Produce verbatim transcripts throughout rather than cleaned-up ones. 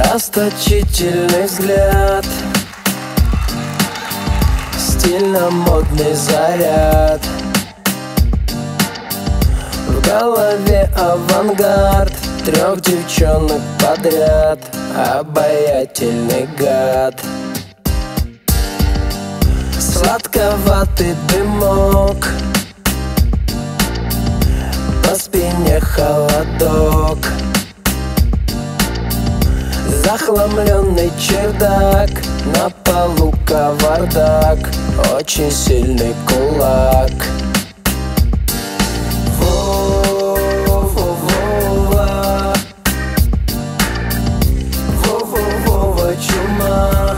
Расточительный взгляд, стильно-модный заряд, в голове авангард, трех девчонок подряд, обаятельный гад. Сладковатый дымок, по спине холодок, захламленный чердак, на полу кавардак, очень сильный кулак. Во-во-во-во, во-во-во-во чума,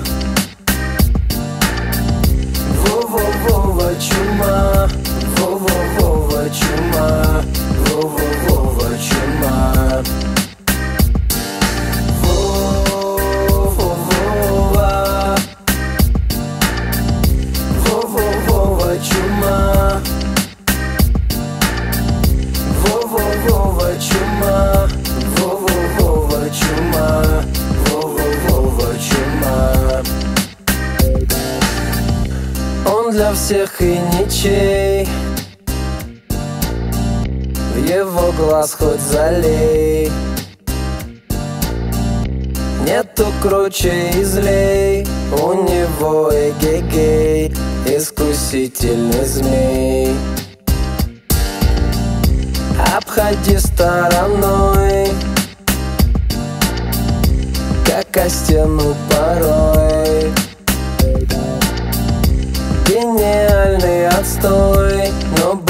во-во-во-во чума, во-во-во-во чума, во-во-во-во чума. Во-во-во-во чума, во-во-во-во чума, во-во-во-во чума. Он для всех и ничей, в его глаз хоть залей, нету круче и злей, у него эгегей, искусительный змей. Обходи стороной, как о стену порой. Гениальный отстой, но